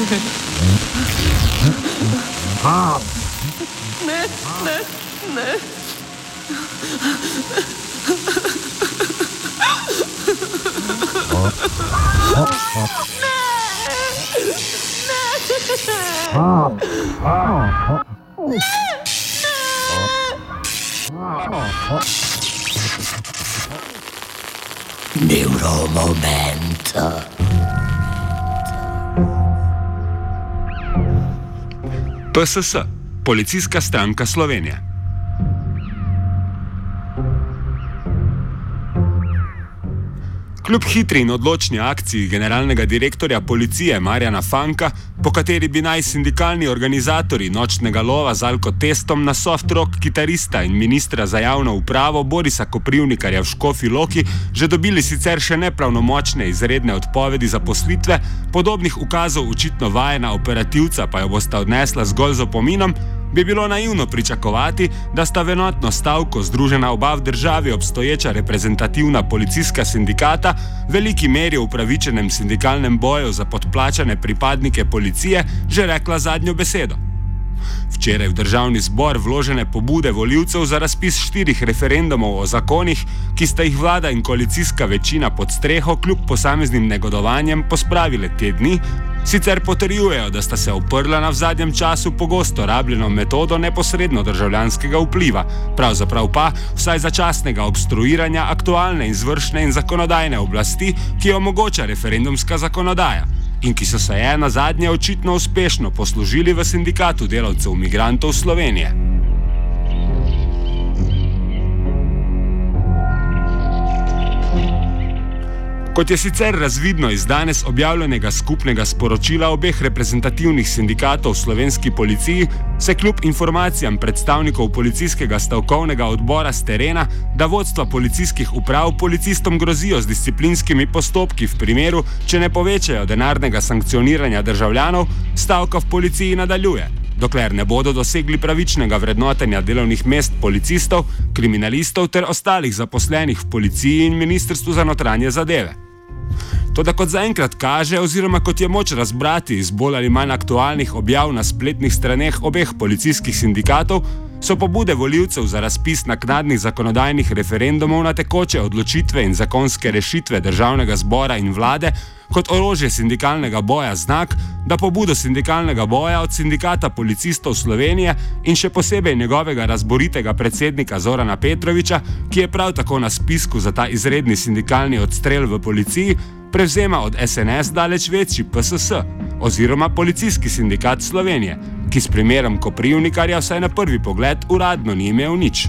Neuromomento. PSS, Policijska stranka Slovenije. Kljub hitri in odločni akciji generalnega direktorja policije Marjana Fanka, po kateri bi naj sindikalni organizatorji nočnega lova z alkotestom na soft rock kitarista in ministra za javno upravo Borisa Koprivnikarja v Škofji Loki že dobili sicer še nepravnomočne izredne odpovedi zaposlitve, podobnih ukazov očitno vajena operativca pa jo bosta odnesla zgolj z opominom, bi bilo naivno pričakovati, da sta v enotno stavko združena oba v državi obstoječa reprezentativna policijska sindikata v veliki meri upravičenem sindikalnem boju za podplačane pripadnike policije že rekla zadnjo besedo. Včeraj v državni zbor vložene pobude volivcev za razpis 4 referendumov o zakonih, ki sta jih vlada in koalicijska večina pod streho kljub posameznim negodovanjem pospravile te dni, sicer potrjujejo, da sta se oprla na v zadnjem času pogosto rabljeno metodo neposredno državljanskega vpliva, pravzaprav pa vsaj začasnega obstruiranja aktualne izvršne in zakonodajne oblasti, ki jo omogoča referendumska zakonodaja in ki so se na zadnje očitno uspešno poslužili v sindikatu delavcev migrantov Slovenije. Kot je sicer razvidno iz danes objavljenega skupnega sporočila obeh reprezentativnih sindikatov v slovenski policiji, se kljub informacijam predstavnikov policijskega stavkovnega odbora s terena, da vodstva policijskih uprav policistom grozijo z disciplinskimi postopki v primeru, če ne povečajo denarnega sankcioniranja državljanov, stavka v policiji nadaljuje, dokler ne bodo dosegli pravičnega vrednotenja delovnih mest policistov, kriminalistov ter ostalih zaposlenih v policiji in Ministrstvu za notranje zadeve. Toda kot zaenkrat kaže, oziroma kot je moč razbrati iz bolj ali manj aktualnih objav na spletnih straneh obeh policijskih sindikatov, so pobude volivcev za razpis naknadnih zakonodajnih referendumov na tekoče odločitve in zakonske rešitve državnega zbora in vlade kot orožje sindikalnega boja znak, da pobudo sindikalnega boja od Sindikata policistov Slovenije in še posebej njegovega razboritega predsednika Zorana Petroviča, ki je prav tako na spisku za ta izredni sindikalni odstrel v policiji, prevzema od SNS daleč večji PSS oziroma Policijski sindikat Slovenije, ki s primerom Koprivnikarja vsaj na prvi pogled uradno ni imel nič.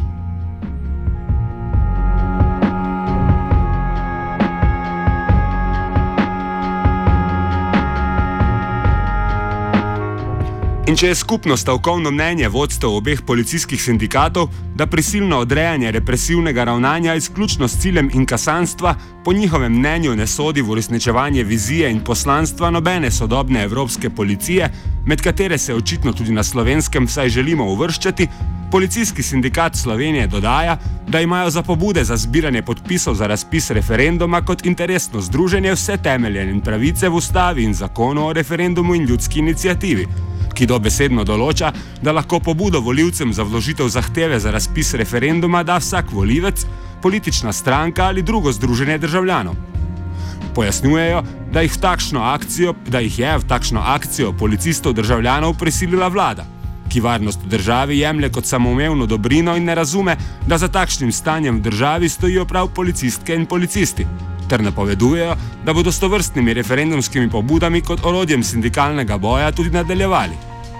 In če je skupno stavkovno mnenje vodstev obeh policijskih sindikatov, da prisilno odrejanje represivnega ravnanja izključno s ciljem inkasanstva po njihovem mnenju ne sodi v uresničevanje vizije in poslanstva nobene sodobne evropske policije, med katere se očitno tudi na Slovenskem vsaj želimo uvrščati, Policijski sindikat Slovenije dodaja, da imajo za pobude za zbiranje podpisov za razpis referenduma kot interesno združenje vse temelje in pravice v ustavi in zakonu o referendumu in ljudski iniciativi, ki dobesedno določa, da lahko pobudo volivcem za vložitev zahteve za razpis referenduma da vsak volivec, politična stranka ali drugo združenje državljanov. Pojasnjujejo, da jih je v takšno akcijo policistov državljanov prisilila vlada, ki varnost v državi jemlje kot samoumevno dobrino in ne razume, da za takšnim stanjem v državi stojijo prav policistke in policisti, ter napovedujejo, da bodo s tovrstnimi referendumskimi pobudami kot orodjem sindikalnega boja tudi nadaljevali.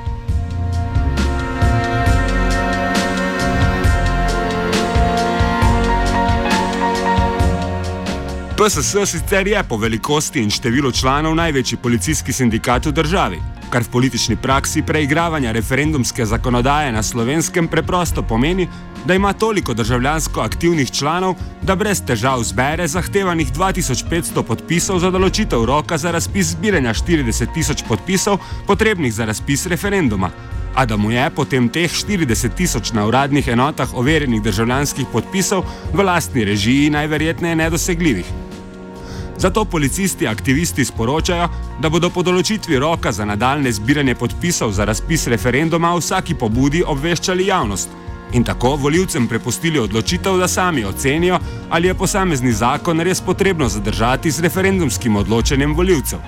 PSS sicer je po velikosti in številu članov največji policijski sindikat v državi, kar v politični praksi preigravanja referendumske zakonodaje na Slovenskem preprosto pomeni, da ima toliko državljansko aktivnih članov, da brez težav zbere zahtevanih 2500 podpisov za določitev roka za razpis zbiranja 40 000 podpisov potrebnih za razpis referenduma, a da mu je potem teh 40 000 na uradnih enotah overjenih državljanskih podpisov v lastni režiji najverjetneje nedosegljivih. Zato policisti aktivisti sporočajo, da bodo po določitvi roka za nadaljne zbiranje podpisov za razpis referenduma o vsaki pobudi obveščali javnost in tako volivcem prepustili odločitev, da sami ocenijo, ali je posamezni zakon res potrebno zadržati z referendumskim odločenjem volivcev.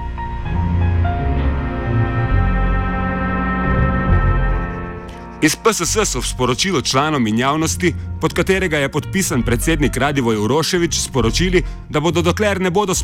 Iz PSS so v sporočilu članom in javnosti, pod katerega je podpisan predsednik Radivoj Uroševič, sporočili, da bodo dokler ne bodo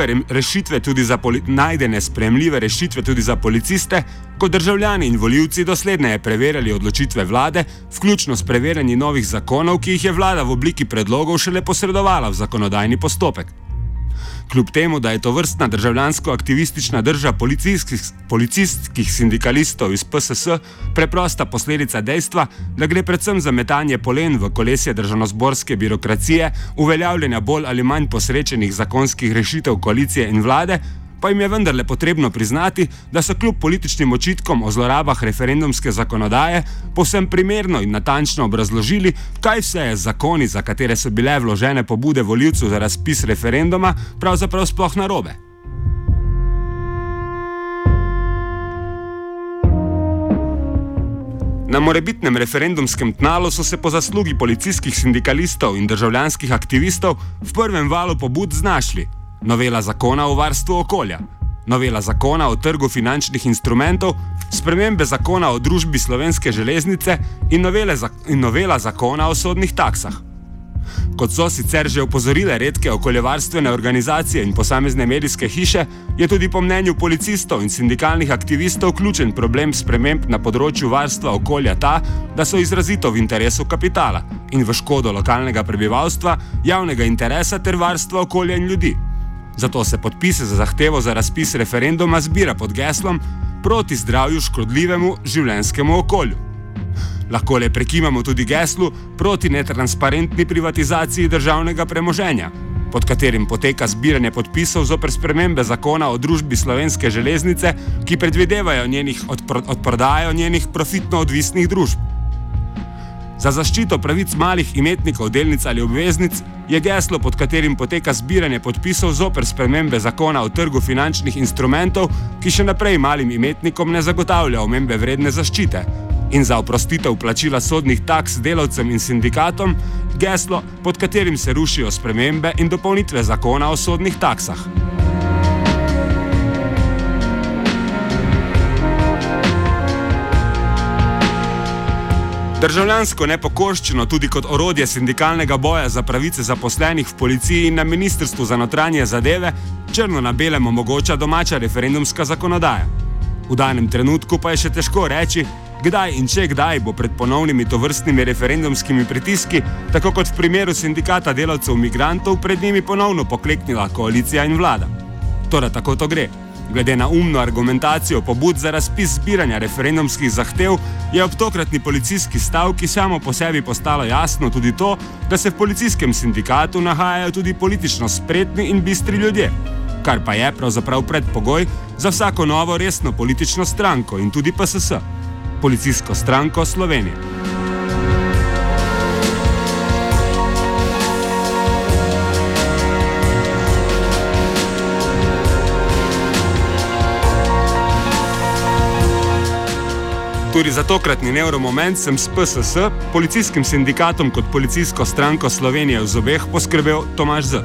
najdene sprejemljive rešitve tudi za policiste, kot državljani in volivci dosledneje preverjali odločitve vlade, vključno s preverjanjem novih zakonov, ki jih je vlada v obliki predlogov šele posredovala v zakonodajni postopek. Kljub temu, da je to vrstna državljansko-aktivistična drža policijskih sindikalistov iz PSS preprosta posledica dejstva, da gre predvsem za metanje polen v kolesje državnozborske birokracije, uveljavljanja bolj ali manj posrečenih zakonskih rešitev koalicije in vlade, pa jim je vendarle potrebno priznati, da so kljub političnim očitkom o zlorabah referendumske zakonodaje povsem primerno in natančno obrazložili, kaj vse je z zakoni, za katere so bile vložene pobude volivcev za razpis referenduma, pravzaprav sploh narobe. Na morebitnem referendumskem tnalu so se po zaslugi policijskih sindikalistov in državljanskih aktivistov v prvem valu pobud znašli novela zakona o varstvu okolja, novela zakona o trgu finančnih instrumentov, spremembe zakona o družbi Slovenske železnice in novela zakona o sodnih taksah. Kot so sicer že opozorile redke okoljevarstvene organizacije in posamezne medijske hiše, je tudi po mnenju policistov in sindikalnih aktivistov ključen problem sprememb na področju varstva okolja ta, da so izrazito v interesu kapitala in v škodo lokalnega prebivalstva, javnega interesa ter varstva okolja in ljudi. Zato se podpise za zahtevo za razpis referenduma zbira pod geslom proti zdravju škodljivemu življenjskemu okolju. Lahko le prekimamo tudi geslu proti netransparentni privatizaciji državnega premoženja, pod katerim poteka zbiranje podpisov zoper spremembe zakona o družbi Slovenske železnice, ki predvidevajo odprodajo njenih profitno odvisnih družb. Za zaščito pravic malih imetnikov delnic ali obveznic je geslo, pod katerim poteka zbiranje podpisov zoper spremembe zakona o trgu finančnih instrumentov, ki še naprej malim imetnikom ne zagotavlja omembe vredne zaščite, in za oprostitev plačila sodnih taks delavcem in sindikatom, geslo, pod katerim se rušijo spremembe in dopolnitve zakona o sodnih taksah. Državljansko nepokorščino tudi kot orodje sindikalnega boja za pravice zaposlenih v policiji in na Ministrstvu za notranje zadeve črno na belem omogoča domača referendumska zakonodaja. V danem trenutku pa je še težko reči, kdaj in če kdaj bo pred ponovnimi tovrstnimi referendumskimi pritiski, tako kot v primeru sindikata delavcev migrantov, pred njimi ponovno pokleknila koalicija in vlada. Torej tako to gre. Glede na umno argumentacijo pobud za razpis zbiranja referendumskih zahtev, je ob tokratni policijski stavki samo po sebi postalo jasno tudi to, da se v policijskem sindikatu nahajajo tudi politično spretni in bistri ljudje, kar pa je pravzaprav predpogoj za vsako novo resno politično stranko in tudi PSS, Policijsko stranko Slovenije. Tudi za tokratni nevromoment sem s PSS, policijskim sindikatom kot Policijsko stranko Slovenije v zobeh poskrbel Tomaž Z.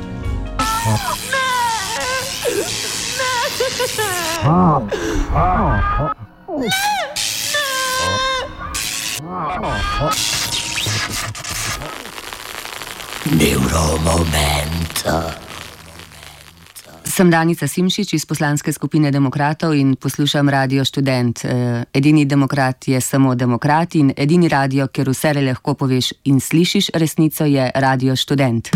Nevromoment. Sem Danica Simšič iz poslanske skupine Demokratov in poslušam Radio Študent. Edini demokrat je samo demokrat in edini radio, kjer vse lahko poveš in slišiš resnico, je Radio Študent.